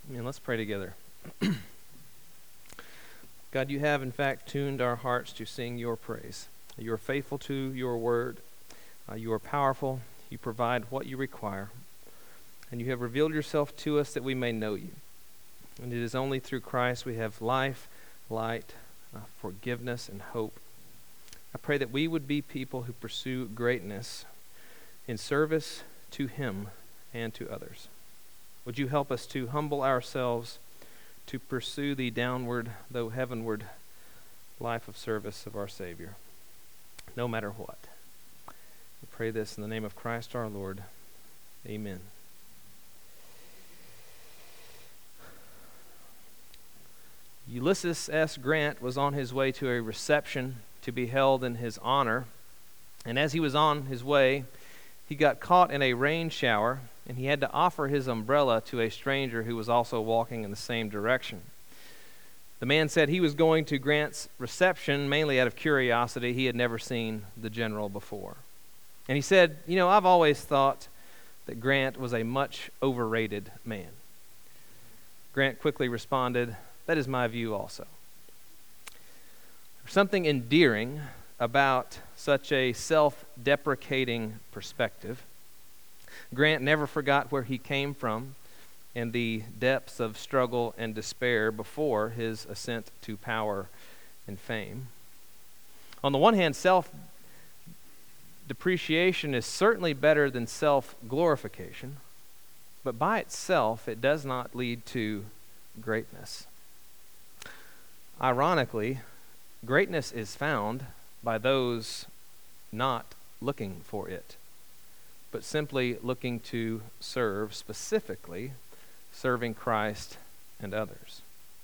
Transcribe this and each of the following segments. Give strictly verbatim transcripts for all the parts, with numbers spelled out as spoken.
And let's pray together. God, you have in fact tuned our hearts to sing your praise. You are faithful to your word. Uh, you are powerful. You provide what you require. And you have revealed yourself to us that we may know you. And it is only through Christ we have life, light, uh, forgiveness, and hope. I pray that we would be people who pursue greatness in service to him and to others. Would you help us to humble ourselves to pursue the downward, though heavenward, life of service of our Savior, no matter what. We pray this in the name of Christ our Lord. Amen. Ulysses S. Grant was on his way to a reception to be held in his honor, and as he was on his way, he got caught in a rain shower, and he had to offer his umbrella to a stranger who was also walking in the same direction. The man said he was going to Grant's reception mainly out of curiosity. He had never seen the general before. And he said, you know, I've always thought that Grant was a much overrated man. Grant quickly responded, that is my view also. There's something endearing about such a self-deprecating perspective. Grant never forgot where he came from and the depths of struggle and despair before his ascent to power and fame. On the one hand, self-depreciation is certainly better than self-glorification, but by itself, it does not lead to greatness. Ironically, greatness is found by those not looking for it, but simply looking to serve, specifically serving Christ and others.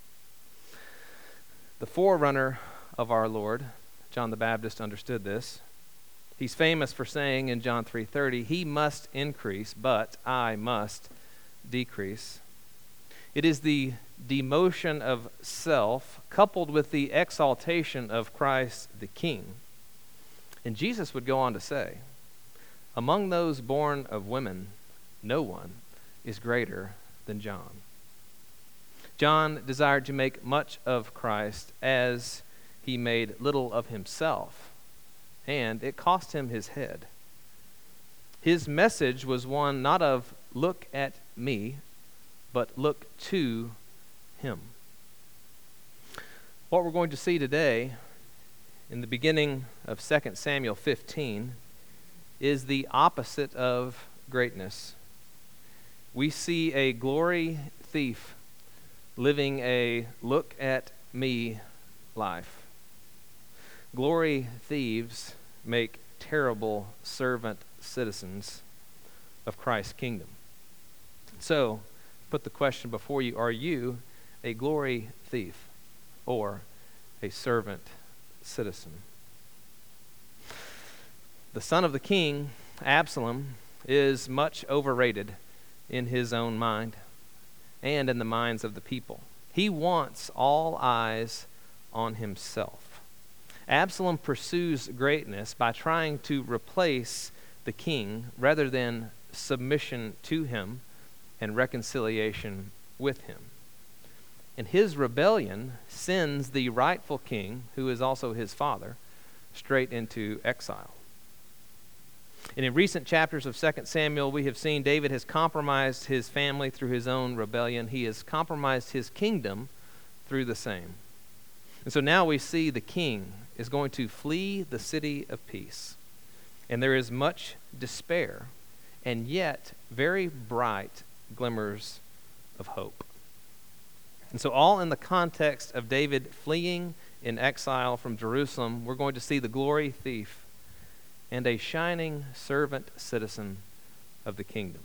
The forerunner of our Lord, John the Baptist, understood this. He's famous for saying in John three thirty, he must increase, but I must decrease. It is the demotion of self coupled with the exaltation of Christ the King. And Jesus would go on to say, among those born of women, no one is greater than John. John desired to make much of Christ as he made little of himself, and it cost him his head. His message was one not of look at me, but look to him. What we're going to see today in the beginning of Second Samuel fifteen is the opposite of greatness. We see a glory thief living a look at me life. Glory thieves make terrible servant citizens of Christ's kingdom. So, put the question before you, are you a glory thief or a servant citizen? The son of the king, Absalom, is much overrated in his own mind and in the minds of the people. He wants all eyes on himself. Absalom pursues greatness by trying to replace the king rather than submission to him and reconciliation with him. And his rebellion sends the rightful king, who is also his father, straight into exile. And in recent chapters of Second Samuel, we have seen David has compromised his family through his own rebellion. He has compromised his kingdom through the same. And so now we see the king is going to flee the city of peace. And there is much despair, and yet very bright glimmers of hope. And so all in the context of David fleeing in exile from Jerusalem, we're going to see the glory thief and a shining servant citizen of the kingdom.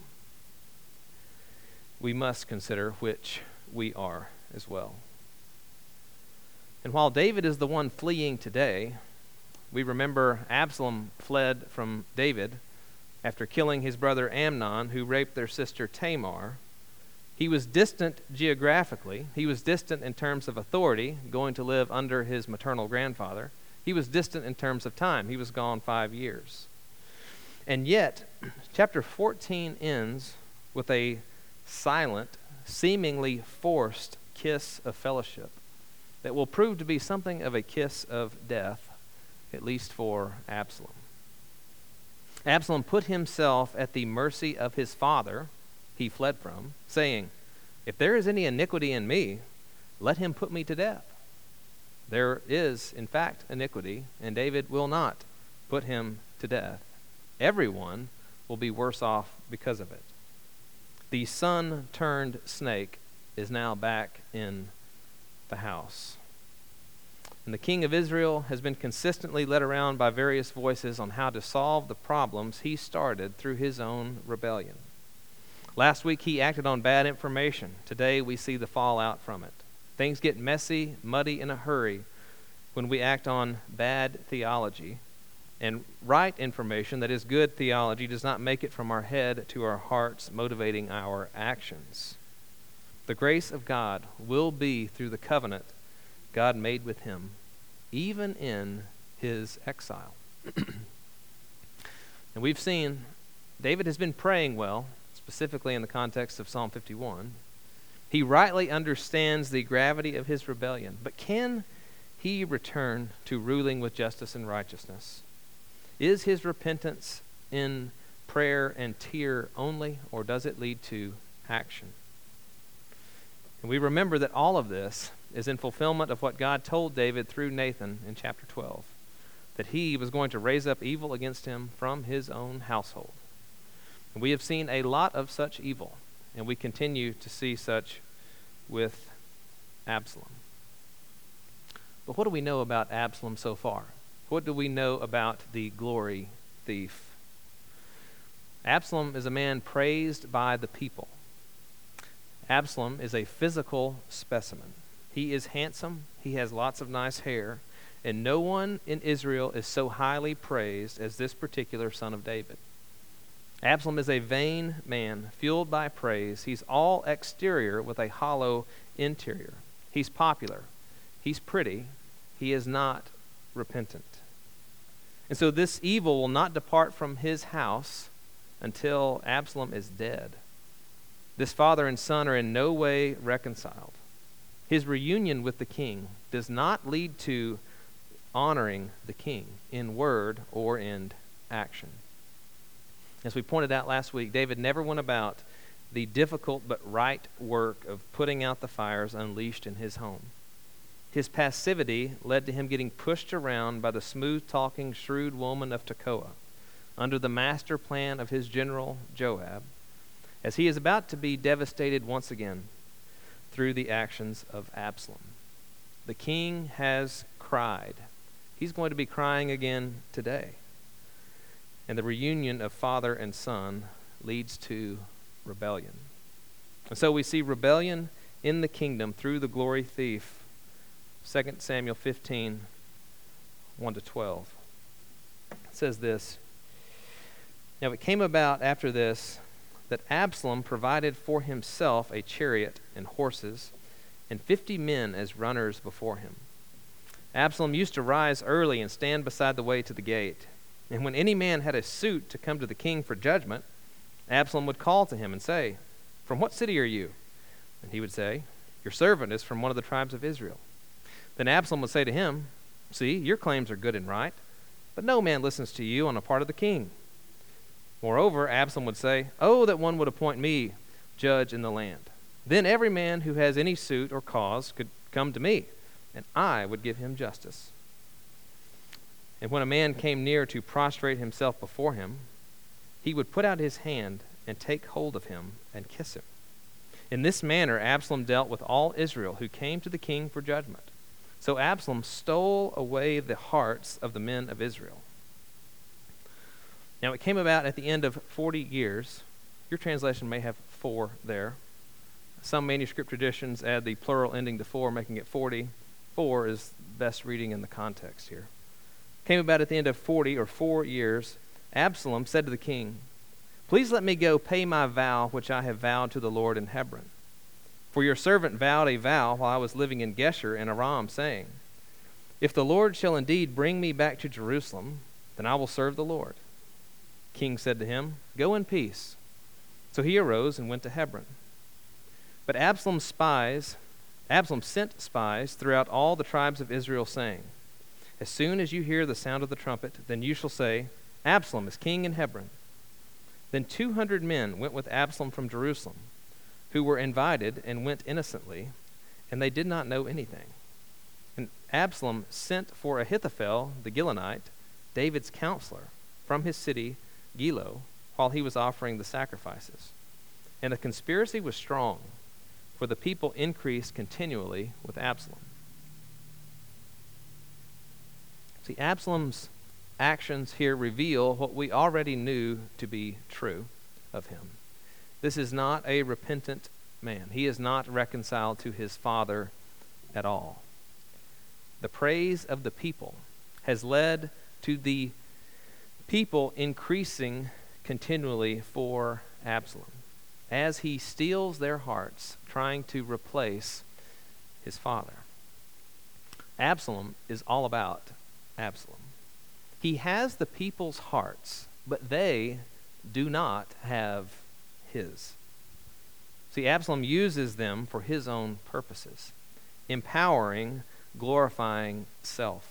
We must consider which we are as well. And while David is the one fleeing today, we remember Absalom fled from David after killing his brother Amnon, who raped their sister Tamar. He was distant geographically. He was distant in terms of authority, going to live under his maternal grandfather. He was distant in terms of time. He was gone five years. And yet, chapter fourteen ends with a silent seemingly forced kiss of fellowship that will prove to be something of a kiss of death, at least for Absalom. Absalom put himself at the mercy of his father he fled from, saying, "If there is any iniquity in me, let him put me to death." There is, in fact, iniquity, and David will not put him to death. Everyone will be worse off because of it. The sun-turned-snake is now back in the house. And the king of Israel has been consistently led around by various voices on how to solve the problems he started through his own rebellion. Last week he acted on bad information. Today we see the fallout from it. Things get messy, muddy in a hurry when we act on bad theology. And right information, that is good theology, does not make it from our head to our hearts, motivating our actions. The grace of God will be through the covenant God made with him, even in his exile. And we've seen David has been praying well, specifically in the context of Psalm fifty-one. He rightly understands the gravity of his rebellion, but can he return to ruling with justice and righteousness? Is his repentance in prayer and tear only, or does it lead to action? And we remember that all of this is in fulfillment of what God told David through Nathan in chapter twelve, that he was going to raise up evil against him from his own household. And we have seen a lot of such evil, and we continue to see such with Absalom. But what do we know about Absalom so far? What do we know about the glory thief? Absalom is a man praised by the people. Absalom is a physical specimen. He is handsome, he has lots of nice hair, and no one in Israel is so highly praised as this particular son of David. Absalom is a vain man, fueled by praise. He's all exterior with a hollow interior. He's popular. He's pretty. He is not repentant. And so this evil will not depart from his house until Absalom is dead. This father and son are in no way reconciled. His reunion with the king does not lead to honoring the king in word or in action. As we pointed out last week, David never went about the difficult but right work of putting out the fires unleashed in his home. His passivity led to him getting pushed around by the smooth-talking, shrewd woman of Tekoa under the master plan of his general Joab, as he is about to be devastated once again through the actions of Absalom. The king has cried. He's going to be crying again today. And the reunion of father and son leads to rebellion. And so we see rebellion in the kingdom through the glory thief. Second Samuel fifteen, one to twelve. It says this, "Now it came about after this that Absalom provided for himself a chariot and horses and fifty men as runners before him. Absalom used to rise early and stand beside the way to the gate. And when any man had a suit to come to the king for judgment, Absalom would call to him and say, 'From what city are you?' And he would say, 'Your servant is from one of the tribes of Israel.' Then Absalom would say to him, 'See, your claims are good and right, but no man listens to you on the part of the king.' Moreover, Absalom would say, 'Oh, that one would appoint me judge in the land. Then every man who has any suit or cause could come to me, and I would give him justice.' And when a man came near to prostrate himself before him, he would put out his hand and take hold of him and kiss him. In this manner Absalom dealt with all Israel who came to the king for judgment. So Absalom stole away the hearts of the men of Israel. Now it came about at the end of forty years. Your translation may have four there. Some manuscript traditions add the plural ending to four, making it forty. Four is best reading in the context here. Came about at the end of forty or four years, Absalom said to the king, 'Please let me go pay my vow which I have vowed to the Lord in Hebron. For your servant vowed a vow while I was living in Geshur in Aram, saying, If the Lord shall indeed bring me back to Jerusalem, then I will serve the Lord.' The king said to him, 'Go in peace.' So he arose and went to Hebron. But Absalom's spies, Absalom sent spies throughout all the tribes of Israel, saying, as soon as you hear the sound of the trumpet, then you shall say, Absalom is king in Hebron. Then two hundred men went with Absalom from Jerusalem, who were invited and went innocently, and they did not know anything. And Absalom sent for Ahithophel the Gilonite, David's counselor, from his city Gilo, while he was offering the sacrifices. And the conspiracy was strong, for the people increased continually with Absalom. See, Absalom's actions here reveal what we already knew to be true of him. This is not a repentant man. He is not reconciled to his father at all. The praise of the people has led to the people increasing continually for Absalom, as he steals their hearts, trying to replace his father. Absalom is all about Absalom. He has the people's hearts, but they do not have his. See, Absalom uses them for his own purposes, empowering, glorifying self.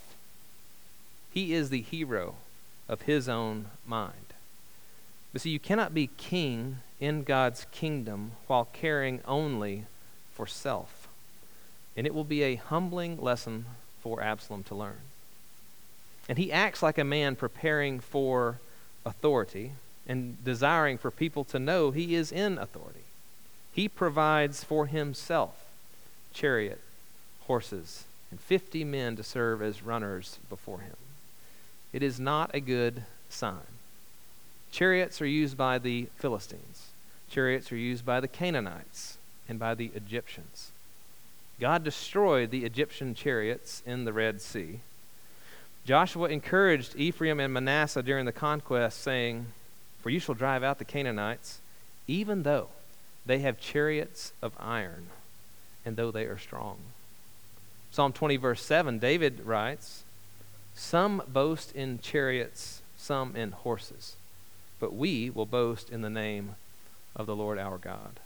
He is the hero of his own mind. But see, you cannot be king in God's kingdom while caring only for self. And it will be a humbling lesson for Absalom to learn. And he acts like a man preparing for authority and desiring for people to know he is in authority. He provides for himself chariot, horses, and fifty men to serve as runners before him. It is not a good sign. Chariots are used by the Philistines. Chariots are used by the Canaanites and by the Egyptians. God destroyed the Egyptian chariots in the Red Sea. Joshua encouraged Ephraim and Manasseh during the conquest, saying, for you shall drive out the Canaanites, even though they have chariots of iron, and though they are strong. Psalm twenty, verse seven, David writes, some boast in chariots, some in horses, but we will boast in the name of the Lord our God.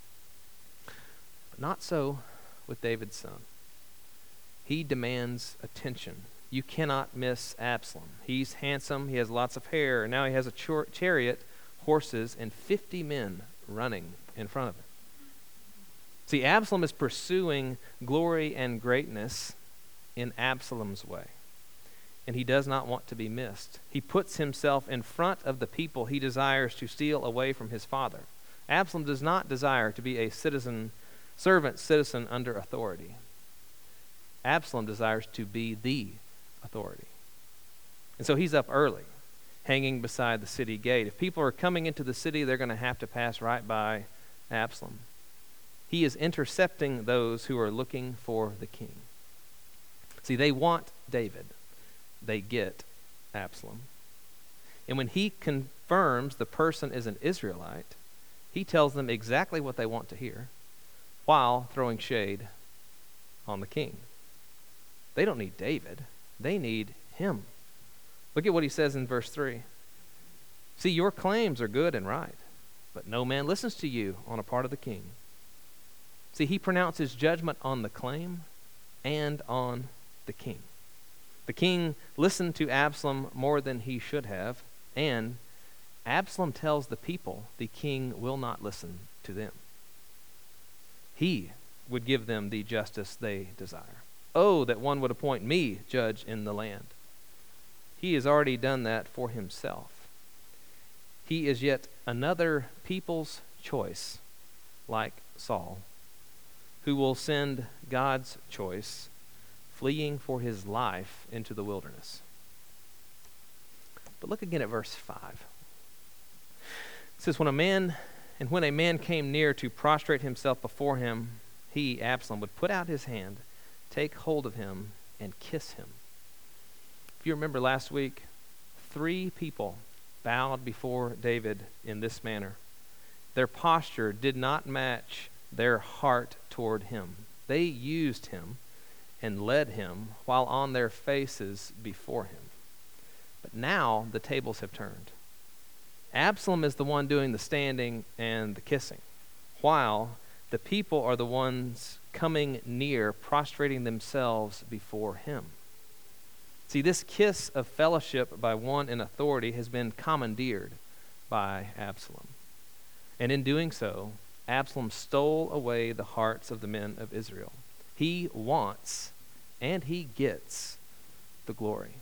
But not so with David's son. He demands attention. You cannot miss Absalom. He's handsome, he has lots of hair, and now he has a char- chariot, horses, and fifty men running in front of him. See, Absalom is pursuing glory and greatness in Absalom's way, and he does not want to be missed. He puts himself in front of the people he desires to steal away from his father. Absalom does not desire to be a citizen, servant citizen under authority. Absalom desires to be the authority. And so he's up early, hanging beside the city gate. If people are coming into the city, they're going to have to pass right by Absalom. He is intercepting those who are looking for the king. See, they want David. They get Absalom. And when he confirms the person is an Israelite, he tells them exactly what they want to hear while throwing shade on the king. They don't need David. They need him. Look at what he says in verse three. See, your claims are good and right, but no man listens to you on a part of the king. See, he pronounces judgment on the claim and on the king. The king listened to Absalom more than he should have, and Absalom tells the people the king will not listen to them. He would give them the justice they desire. Oh, that one would appoint me judge in the land. He has already done that for himself. He is yet another people's choice, like Saul, who will send God's choice fleeing for his life into the wilderness. But look again at verse five. It says, when a man, and when a man came near to prostrate himself before him, he, Absalom, would put out his hand, take hold of him, and kiss him. If you remember last week, three people bowed before David in this manner. Their posture did not match their heart toward him. They used him and led him while on their faces before him. But now the tables have turned. Absalom is the one doing the standing and the kissing, while The people are the ones coming near, prostrating themselves before him. See, this kiss of fellowship by one in authority has been commandeered by Absalom. And in doing so, Absalom stole away the hearts of the men of Israel. He wants and he gets the glory.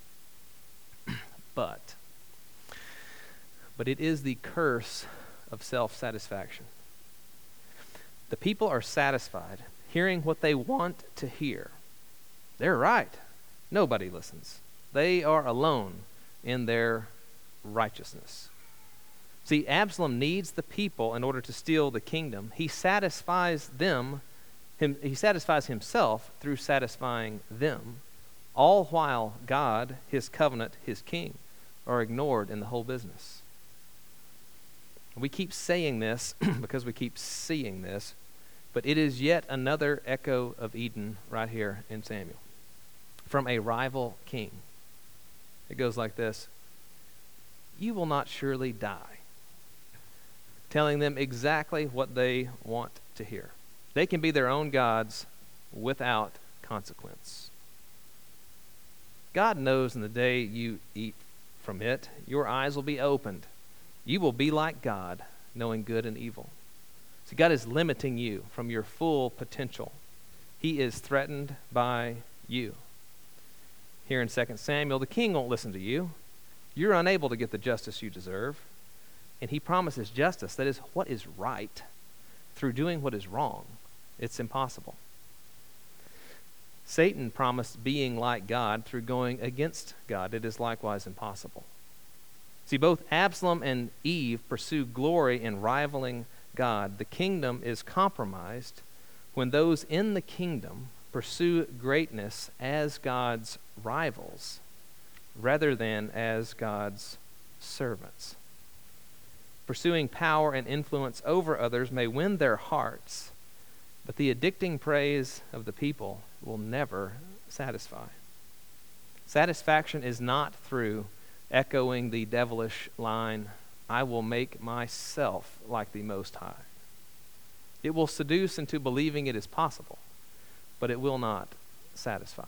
but, but it is the curse of self-satisfaction. The people are satisfied hearing what they want to hear. They're right. Nobody listens. They are alone in their righteousness. See, Absalom needs the people in order to steal the kingdom. He satisfies them, him, he satisfies himself through satisfying them, all while God, his covenant, his king, are ignored in the whole business. We keep saying this because we keep seeing this, but it is yet another echo of Eden right here in Samuel. From a rival king. It goes like this: "You will not surely die." Telling them exactly what they want to hear. They can be their own gods without consequence. God knows in the day you eat from it, your eyes will be opened. You will be like God, knowing good and evil. See, God is limiting you from your full potential. He is threatened by you. Here in Second Samuel, the king won't listen to you. You're unable to get the justice you deserve. And he promises justice, that is, what is right, through doing what is wrong. It's impossible. Satan promised being like God through going against God. It is likewise impossible. See, both Absalom and Eve pursue glory in rivaling God. The kingdom is compromised when those in the kingdom pursue greatness as God's rivals rather than as God's servants. Pursuing power and influence over others may win their hearts, but the addicting praise of the people will never satisfy. Satisfaction is not through echoing the devilish line, "I will make myself like the Most High." It will seduce into believing it is possible, but it will not satisfy.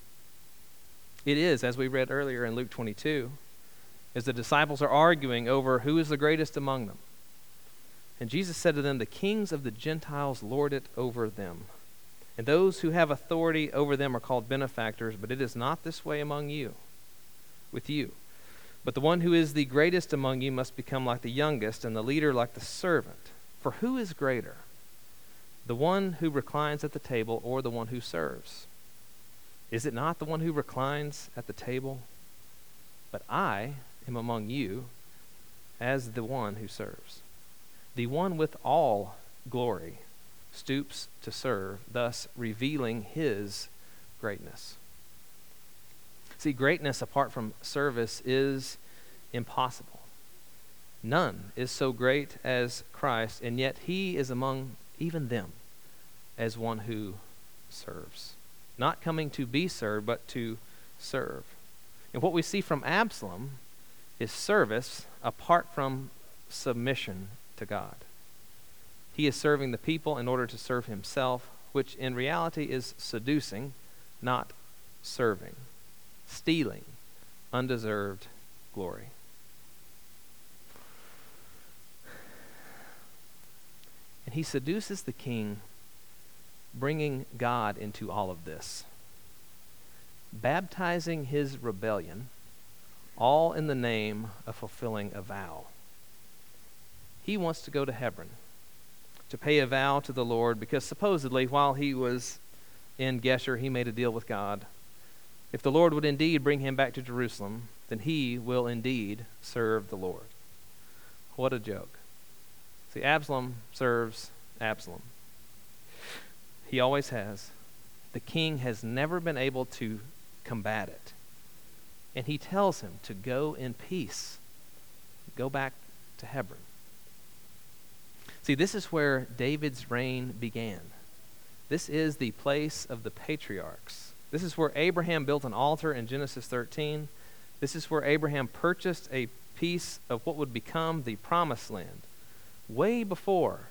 It is, as we read earlier in Luke twenty-two, as the disciples are arguing over who is the greatest among them. And Jesus said to them, "The kings of the Gentiles lord it over them, and those who have authority over them are called benefactors, but it is not this way among you, with you. But the one who is the greatest among you must become like the youngest, and the leader like the servant. For who is greater, the one who reclines at the table or the one who serves? Is it not the one who reclines at the table? But I am among you as the one who serves. The one with all glory stoops to serve, thus revealing his greatness." See, greatness apart from service is impossible. None is so great as Christ, and yet he is among even them as one who serves. Not coming to be served, but to serve. And what we see from Absalom is service apart from submission to God. He is serving the people in order to serve himself, which in reality is seducing, not serving, stealing undeserved glory. And he seduces the king, bringing God into all of this, baptizing his rebellion, all in the name of fulfilling a vow. He wants to go to Hebron to pay a vow to the Lord because supposedly while he was in Geshur, he made a deal with God. If the Lord would indeed bring him back to Jerusalem, then he will indeed serve the Lord. What a joke. See, Absalom serves Absalom. He always has. The king has never been able to combat it. And he tells him to go in peace. Go back to Hebron. See, this is where David's reign began. This is the place of the patriarchs. This is where Abraham built an altar in Genesis thirteen. This is where Abraham purchased a piece of what would become the promised land. Way before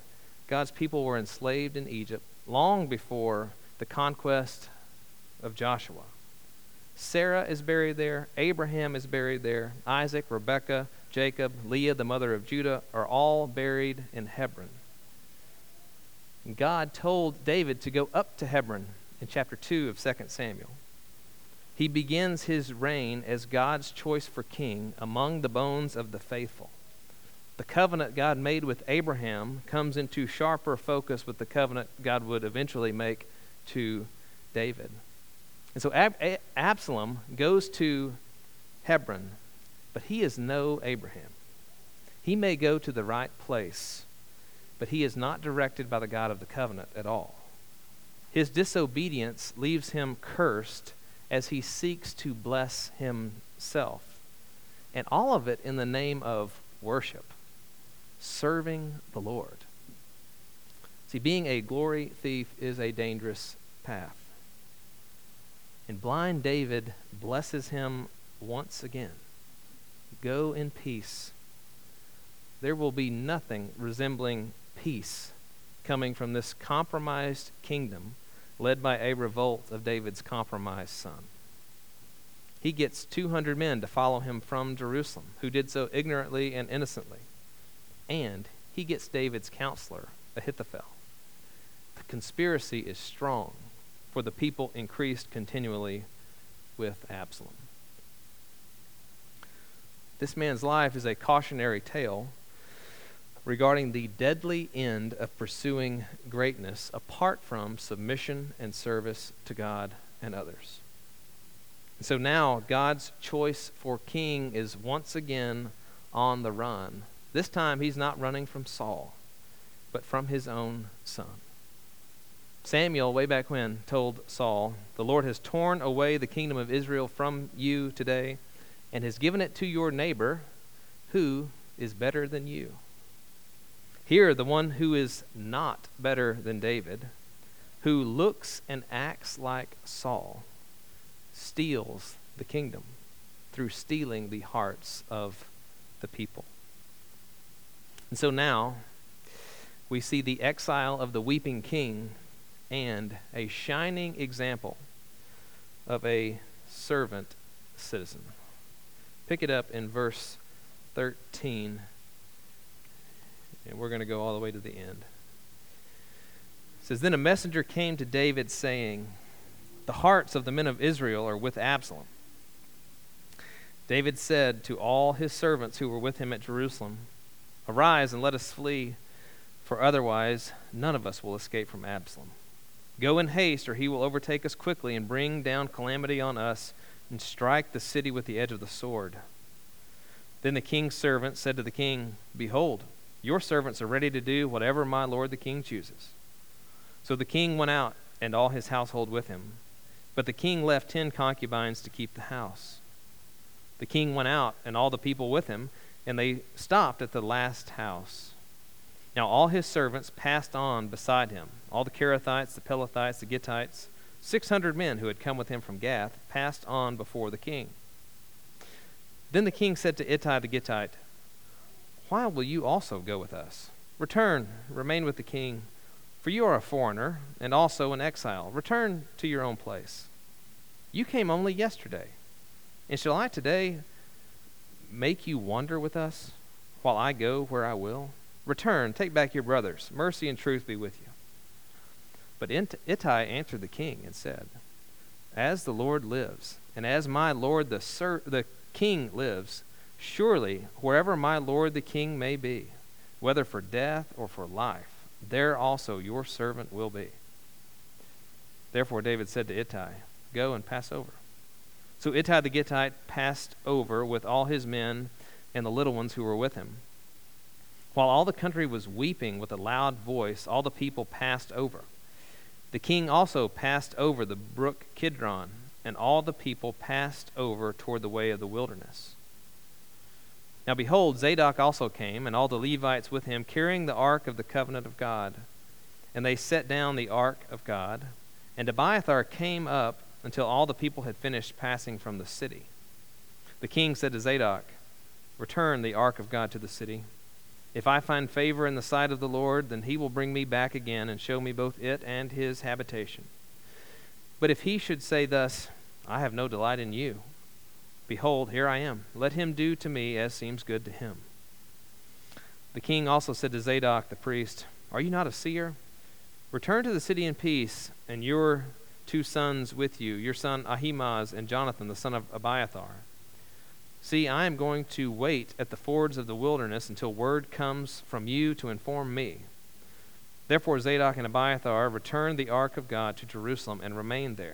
God's people were enslaved in Egypt long before the conquest of Joshua. Sarah is buried there. Abraham is buried there. Isaac, Rebekah, Jacob, Leah, the mother of Judah, are all buried in Hebron. And God told David to go up to Hebron in chapter two of Second Samuel. He begins his reign as God's choice for king among the bones of the faithful. The covenant God made with Abraham comes into sharper focus with the covenant God would eventually make to David. And so Ab- Absalom goes to Hebron, but he is no Abraham. He may go to the right place, but he is not directed by the God of the covenant at all. His disobedience leaves him cursed as he seeks to bless himself. And all of it in the name of worship, serving the Lord. See, being a glory thief is a dangerous path. And blind David blesses him once again. Go in peace. There will be nothing resembling peace coming from this compromised kingdom led by a revolt of David's compromised son. He gets two hundred men to follow him from Jerusalem, who did so ignorantly and innocently. And he gets David's counselor, Ahithophel. The conspiracy is strong, for the people increased continually with Absalom. This man's life is a cautionary tale regarding the deadly end of pursuing greatness apart from submission and service to God and others. And so now God's choice for king is once again on the run. This time he's not running from Saul, but from his own son. Samuel, way back when, told Saul, "The Lord has torn away the kingdom of Israel from you today and has given it to your neighbor, who is better than you." Here, the one who is not better than David, who looks and acts like Saul, steals the kingdom through stealing the hearts of the people. And so now, we see the exile of the weeping king and a shining example of a servant citizen. Pick it up in verse thirteen. And we're going to go all the way to the end. It says, "Then a messenger came to David saying, 'The hearts of the men of Israel are with Absalom.' David said to all his servants who were with him at Jerusalem, 'Arise and let us flee, for otherwise none of us will escape from Absalom. Go in haste, or he will overtake us quickly and bring down calamity on us and strike the city with the edge of the sword.' Then the king's servant said to the king, 'Behold, your servants are ready to do whatever my lord the king chooses.' So the king went out, and all his household with him. But the king left ten concubines to keep the house. The king went out, and all the people with him, and they stopped at the last house. Now all his servants passed on beside him. All the Kerethites, the Pelethites, the Gittites, six hundred men who had come with him from Gath, passed on before the king. Then the king said to Ittai the Gittite, 'Why will you also go with us? Return, remain with the king, for you are a foreigner and also an exile. Return to your own place. You came only yesterday, and shall I today make you wander with us while I go where I will? Return, take back your brothers. Mercy and truth be with you.' But Ittai answered the king and said, 'As the Lord lives, and as my lord the ser- the king lives, surely wherever my lord the king may be, whether for death or for life, there also your servant will be.' Therefore David said to Ittai, 'Go and pass over.' So Ittai the Gittite passed over with all his men and the little ones who were with him. While all the country was weeping with a loud voice, all the people passed over. The king also passed over the brook Kidron, and all the people passed over toward the way of the wilderness. Now behold, Zadok also came, and all the Levites with him, carrying the ark of the covenant of God. And they set down the ark of God, and Abiathar came up until all the people had finished passing from the city. The king said to Zadok, 'Return the ark of God to the city.' If I find favor in the sight of the Lord, then he will bring me back again and show me both it and his habitation. But if he should say thus, I have no delight in you, behold, here I am. Let him do to me as seems good to him. The king also said to Zadok the priest, Are you not a seer? Return to the city in peace, and your two sons with you, your son Ahimaaz and Jonathan, the son of Abiathar. See, I am going to wait at the fords of the wilderness until word comes from you to inform me. Therefore Zadok and Abiathar returned the ark of God to Jerusalem and remained there.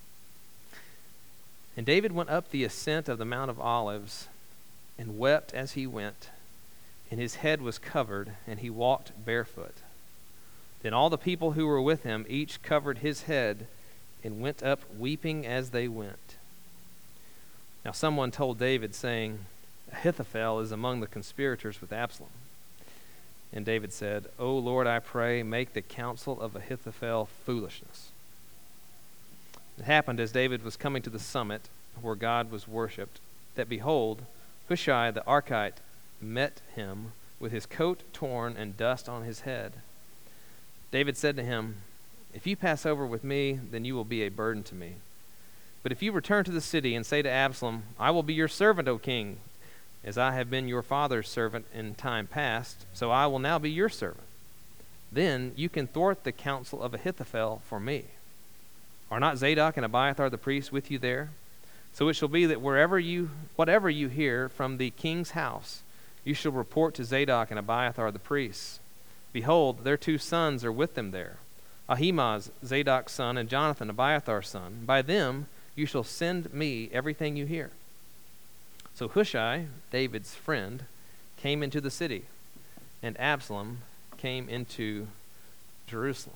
And David went up the ascent of the Mount of Olives and wept as he went, and his head was covered, and he walked barefoot. Then all the people who were with him each covered his head and went up weeping as they went. Now someone told David, saying, Ahithophel is among the conspirators with Absalom. And David said, O Lord, I pray, make the counsel of Ahithophel foolishness. It happened as David was coming to the summit where God was worshipped, that behold, Hushai the Archite met him with his coat torn and dust on his head. David said to him, If you pass over with me, then you will be a burden to me. But if you return to the city and say to Absalom, I will be your servant, O king, as I have been your father's servant in time past, so I will now be your servant. Then you can thwart the counsel of Ahithophel for me. Are not Zadok and Abiathar the priests with you there? So it shall be that wherever you, whatever you hear from the king's house, you shall report to Zadok and Abiathar the priests. Behold, their two sons are with them there, Ahimaaz, Zadok's son, and Jonathan, Abiathar's son. By them you shall send me everything you hear. So Hushai, David's friend, came into the city, and Absalom came into Jerusalem.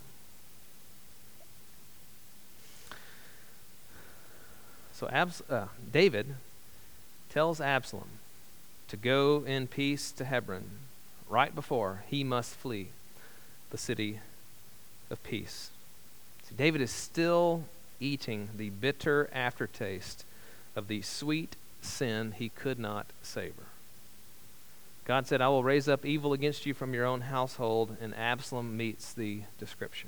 So Abs- uh, David tells Absalom to go in peace to Hebron right before he must flee the city of peace. See, David is still eating the bitter aftertaste of the sweet sin he could not savor. God said, I will raise up evil against you from your own household, and Absalom meets the description.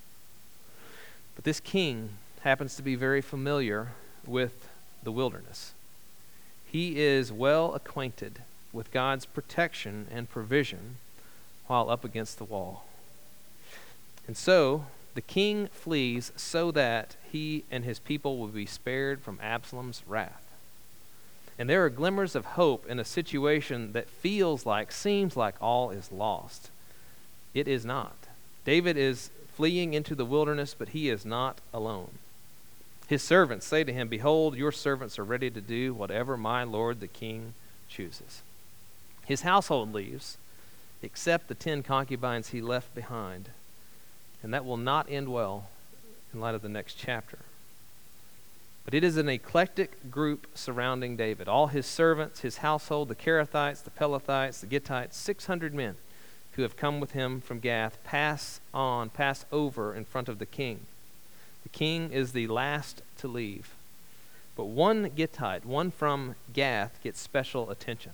But this king happens to be very familiar with the wilderness. He is well acquainted with God's protection and provision while up against the wall. And so the king flees so that he and his people will be spared from Absalom's wrath. And there are glimmers of hope in a situation that feels like, seems like all is lost. It is not. David is fleeing into the wilderness, but he is not alone. His servants say to him, Behold, your servants are ready to do whatever my lord the king chooses. His household leaves, except the ten concubines he left behind. And that will not end well in light of the next chapter. But it is an eclectic group surrounding David. All his servants, his household, the Kerethites, the Pelethites, the Gittites, six hundred men who have come with him from Gath, pass on, pass over in front of the king. The king is the last to leave. But one Gittite, one from Gath, gets special attention.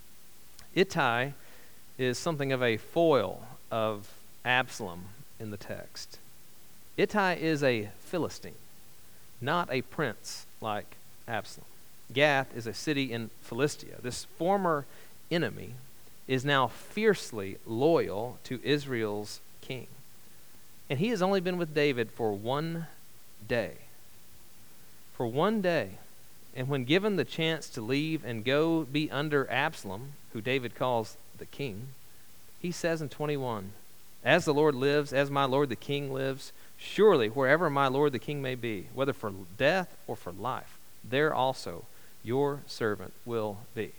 Ittai is something of a foil of Absalom in the text. Ittai is a Philistine, not a prince like Absalom. Gath is a city in Philistia. This former enemy is now fiercely loyal to Israel's king. And he has only been with David for one day. For one day. And when given the chance to leave and go be under Absalom, who David calls the king, he says in twenty-one, As the Lord lives, as my lord the king lives, surely wherever my lord the king may be, whether for death or for life, there also your servant will be.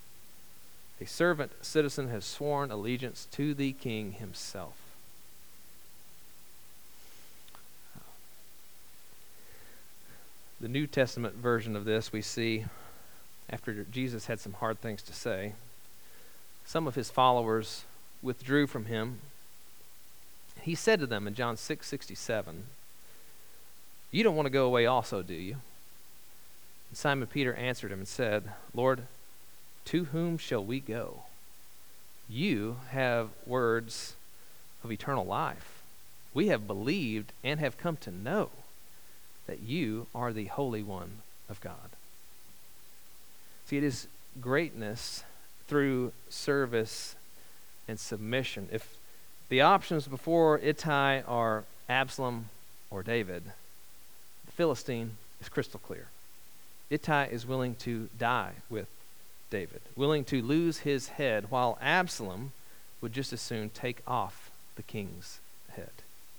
A servant citizen has sworn allegiance to the king himself. The New Testament version of this we see after Jesus had some hard things to say. Some of his followers withdrew from him. He said to them in John six sixty-seven, You don't want to go away also, do you? And Simon Peter answered him and said, Lord, to whom shall we go? you have words of eternal life. We have believed and have come to know that you are the Holy One of God. See, it is greatness through service and submission. If the options before Ittai are Absalom or David, the Philistine is crystal clear. Ittai is willing to die with David, willing to lose his head, while Absalom would just as soon take off the king's head.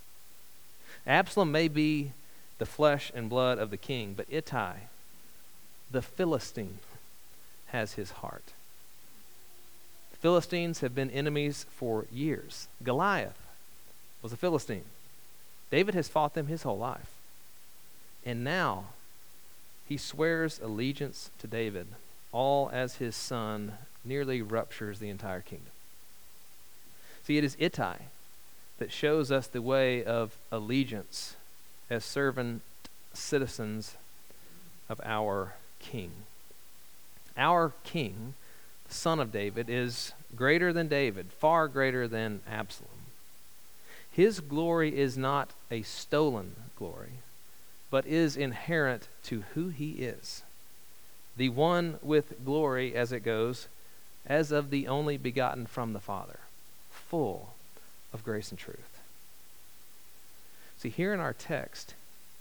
Absalom may be the flesh and blood of the king, but Ittai, the Philistine, has his heart. The Philistines have been enemies for years. Goliath was a Philistine. David has fought them his whole life. And now he swears allegiance to David, all as his son nearly ruptures the entire kingdom. See, it is Ittai that shows us the way of allegiance as servant citizens of our king. Our king, the son of David, is greater than David, far greater than Absalom. His glory is not a stolen glory, but is inherent to who he is. The one with glory, as it goes, as of the only begotten from the Father, full of grace and truth. See, here in our text,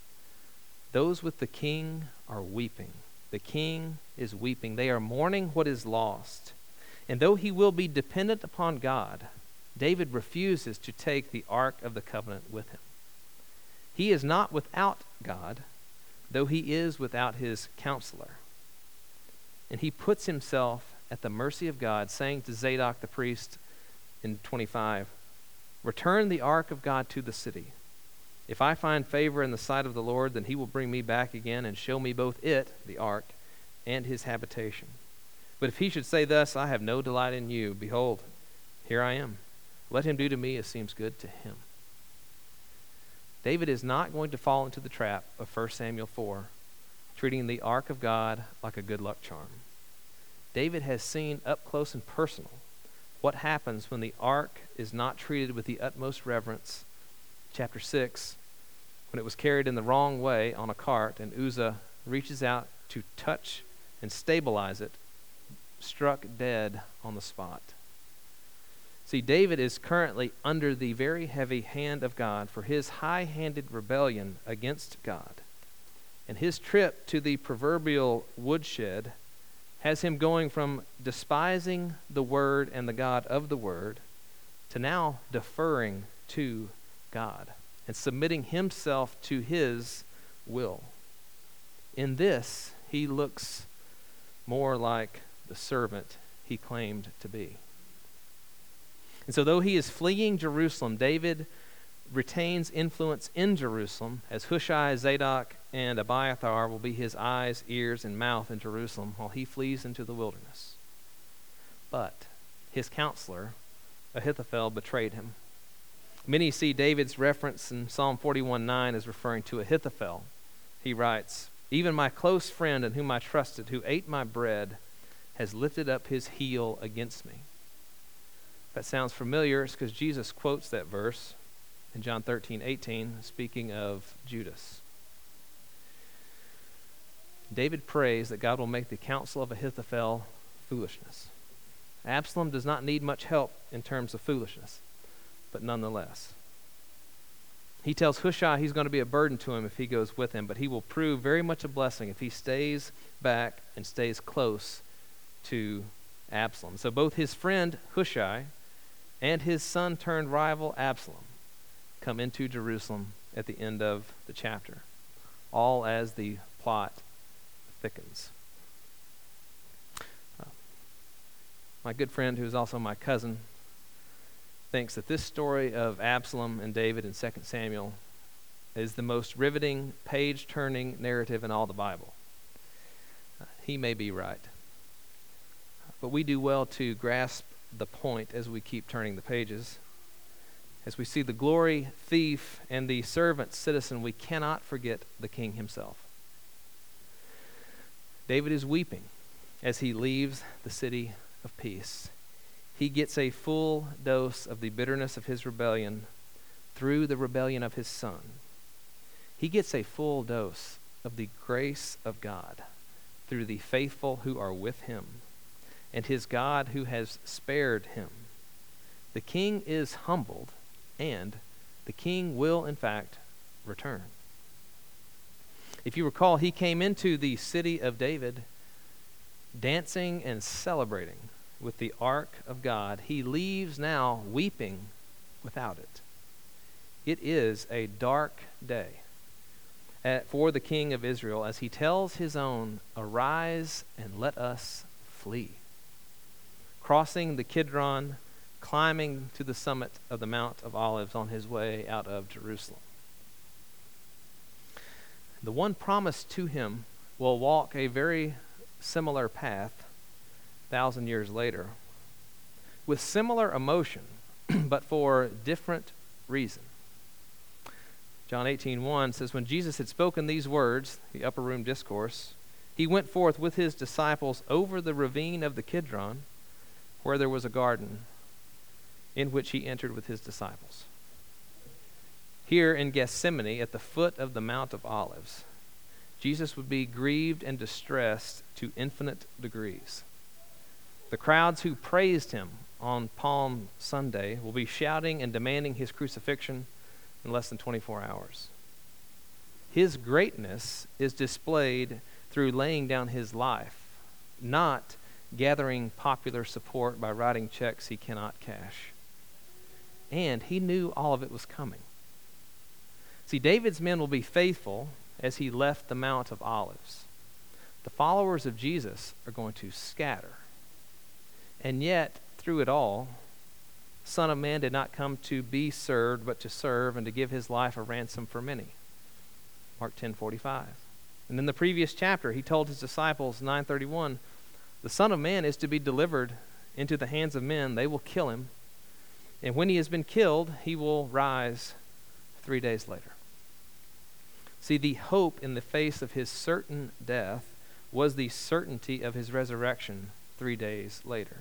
those with the king are weeping. The king is weeping. They are mourning what is lost. And though he will be dependent upon God, David refuses to take the Ark of the Covenant with him. He is not without God, though he is without his counselor. And he puts himself at the mercy of God, saying to Zadok the priest in twenty-five, "Return the ark of God to the city. If I find favor in the sight of the Lord, then he will bring me back again and show me both it, the ark, and his habitation. But if he should say thus, I have no delight in you, behold, here I am. Let him do to me as seems good to him." David is not going to fall into the trap of First Samuel four, treating the ark of God like a good luck charm. David has seen up close and personal what happens when the ark is not treated with the utmost reverence. Chapter six, when it was carried in the wrong way on a cart and Uzzah reaches out to touch and stabilize it, struck dead on the spot. See, David is currently under the very heavy hand of God for his high-handed rebellion against God. And his trip to the proverbial woodshed has him going from despising the Word and the God of the Word to now deferring to God and submitting himself to his will. In this, he looks more like the servant he claimed to be. And so though he is fleeing Jerusalem, David retains influence in Jerusalem, as Hushai, Zadok, and Abiathar will be his eyes, ears, and mouth in Jerusalem while he flees into the wilderness. But his counselor, Ahithophel, betrayed him. Many see David's reference in Psalm forty-one nine as referring to Ahithophel. He writes, "Even my close friend in whom I trusted, who ate my bread, has lifted up his heel against me." If that sounds familiar, it's because Jesus quotes that verse in John thirteen eighteen, speaking of Judas. David prays that God will make the counsel of Ahithophel foolishness. Absalom does not need much help in terms of foolishness, but nonetheless. He tells Hushai he's going to be a burden to him if he goes with him, but he will prove very much a blessing if he stays back and stays close to Absalom. So both his friend Hushai and his son-turned-rival Absalom come into Jerusalem at the end of the chapter, all as the plot thickens. Uh, my good friend, who is also my cousin, thinks that this story of Absalom and David in Second Samuel is the most riveting, page-turning narrative in all the Bible. Uh, he may be right. But we do well to grasp the point as we keep turning the pages. As we see the glory thief and the servant citizen, we cannot forget the king himself. David is weeping as he leaves the city of peace. he gets a full dose of the bitterness of his rebellion through the rebellion of his son. He gets a full dose of the grace of God through the faithful who are with him and his God who has spared him. The king is humbled, and the king will, in fact, return. If you recall, he came into the city of David dancing and celebrating with the ark of God. He leaves now weeping without it. It is a dark day at, for the king of Israel as he tells his own, "Arise and let us flee." Crossing the Kidron, climbing to the summit of the Mount of Olives on his way out of Jerusalem. The one promised to him will walk a very similar path a thousand years later with similar emotion, but for different reason. John eighteen one says, when Jesus had spoken these words, the upper room discourse, he went forth with his disciples over the ravine of the Kidron, where there was a garden, in which he entered with his disciples. Here in Gethsemane, at the foot of the Mount of Olives, Jesus would be grieved and distressed to infinite degrees. The crowds who praised him on Palm Sunday will be shouting and demanding his crucifixion in less than twenty-four hours. His greatness is displayed through laying down his life, not gathering popular support by writing checks he cannot cash. And he knew all of it was coming. See, David's men will be faithful as he left the Mount of Olives. The followers of Jesus are going to scatter. And yet, through it all, Son of Man did not come to be served, but to serve and to give his life a ransom for many. Mark ten forty-five. And in the previous chapter, he told his disciples, nine thirty-one, the Son of Man is to be delivered into the hands of men. They will kill him. And when he has been killed, he will rise three days later. See, the hope in the face of his certain death was the certainty of his resurrection three days later.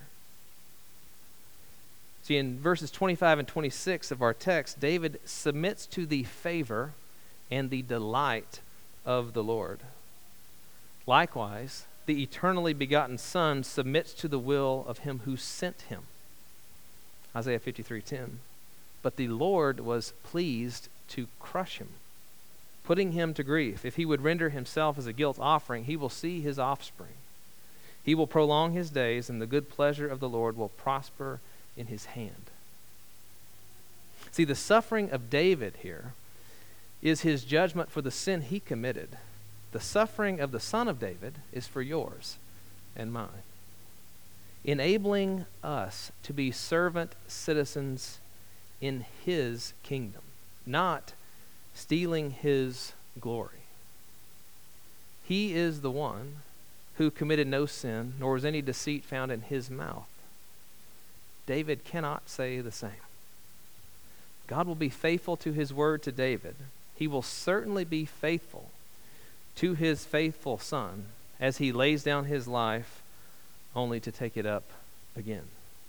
See, in verses twenty-five and twenty-six of our text, David submits to the favor and the delight of the Lord. Likewise, the eternally begotten Son submits to the will of him who sent him. Isaiah fifty-three ten. But the Lord was pleased to crush him, putting him to grief. If he would render himself as a guilt offering, he will see his offspring. He will prolong his days, and the good pleasure of the Lord will prosper in his hand. See, the suffering of David here is his judgment for the sin he committed. The suffering of the Son of David is for yours and mine, enabling us to be servant citizens in his kingdom, not stealing his glory. He is the one who committed no sin, nor was any deceit found in his mouth. David cannot say the same. God will be faithful to his word to David. He will certainly be faithful to his faithful Son as he lays down his life only to take it up again.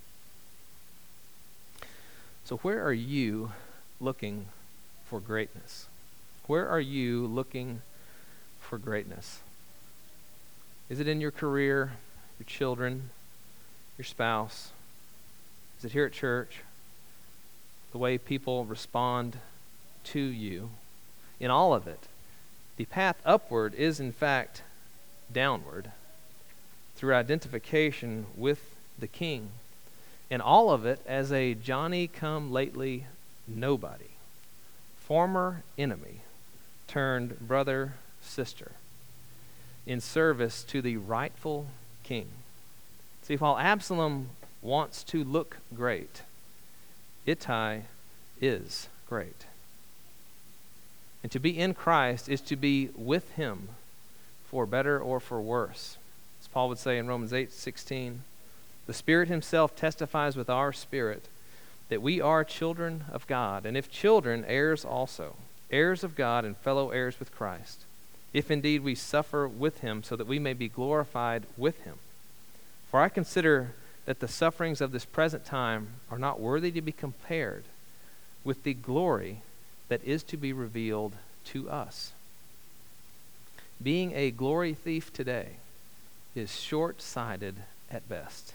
So where are you looking for greatness? Where are you looking for greatness? Is it in your career, your children, your spouse? Is it here at church? The way people respond to you? In all of it, the path upward is in fact downward through identification with the King. And all of it as a Johnny-come-lately nobody, former enemy turned brother, sister, in service to the rightful king. See, while Absalom wants to look great, Ittai is great. And to be in Christ is to be with him for better or for worse. As Paul would say in Romans eight sixteen, the Spirit himself testifies with our spirit that we are children of God, and if children, heirs also, heirs of God and fellow heirs with Christ, if indeed we suffer with him so that we may be glorified with him. For I consider that the sufferings of this present time are not worthy to be compared with the glory that is to be revealed to us. Being a glory thief today is short-sighted at best.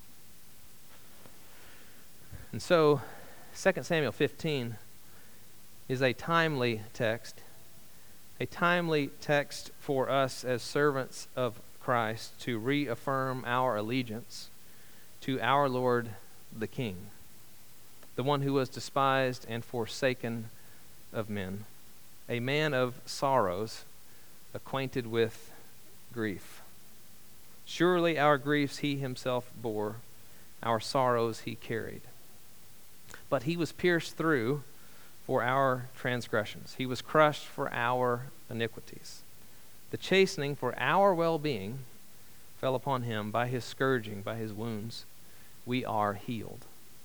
And so, Second Samuel fifteen is a timely text, a timely text for us as servants of Christ to reaffirm our allegiance to our Lord the King, the one who was despised and forsaken of men, a man of sorrows, acquainted with grief. Surely our griefs he himself bore, our sorrows he carried. But he was pierced through for our transgressions. He was crushed for our iniquities. The chastening for our well-being fell upon him. By his scourging, by his wounds, we are healed.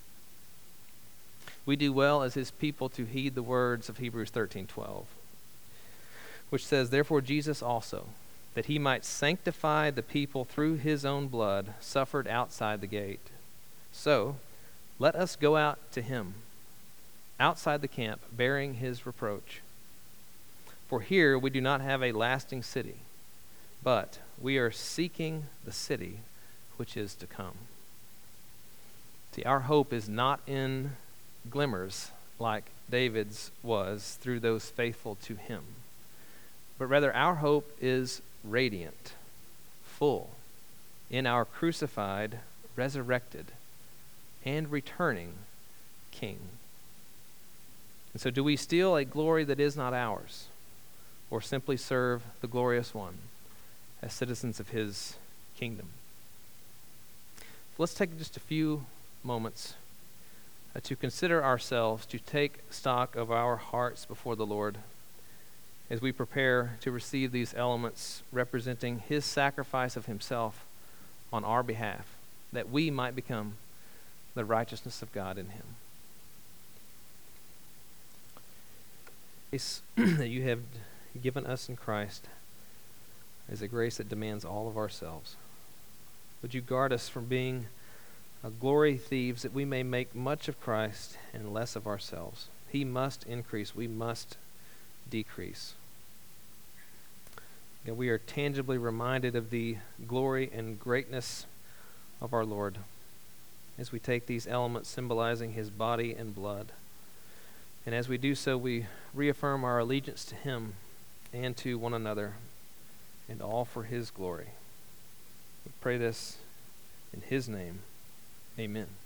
We do well as his people to heed the words of Hebrews thirteen twelve, which says, "Therefore Jesus also, that he might sanctify the people through his own blood, suffered outside the gate. So let us go out to him, outside the camp, bearing his reproach. For here we do not have a lasting city, but we are seeking the city which is to come." See, our hope is not in glimmers like David's was through those faithful to him, but rather our hope is radiant, full, in our crucified, resurrected, and returning King. And so do we steal a glory that is not ours, or simply serve the glorious one as citizens of his kingdom? Let's take just a few moments uh, to consider ourselves, to take stock of our hearts before the Lord as we prepare to receive these elements representing his sacrifice of himself on our behalf, that we might become the righteousness of God in him. Grace that you have given us in Christ is a grace that demands all of ourselves. Would you guard us from being uh, glory thieves, that we may make much of Christ and less of ourselves? He must increase, we must decrease. And we are tangibly reminded of the glory and greatness of our Lord as we take these elements symbolizing his body and blood. And as we do so, we reaffirm our allegiance to him and to one another, and all for his glory. We pray this in his name. Amen.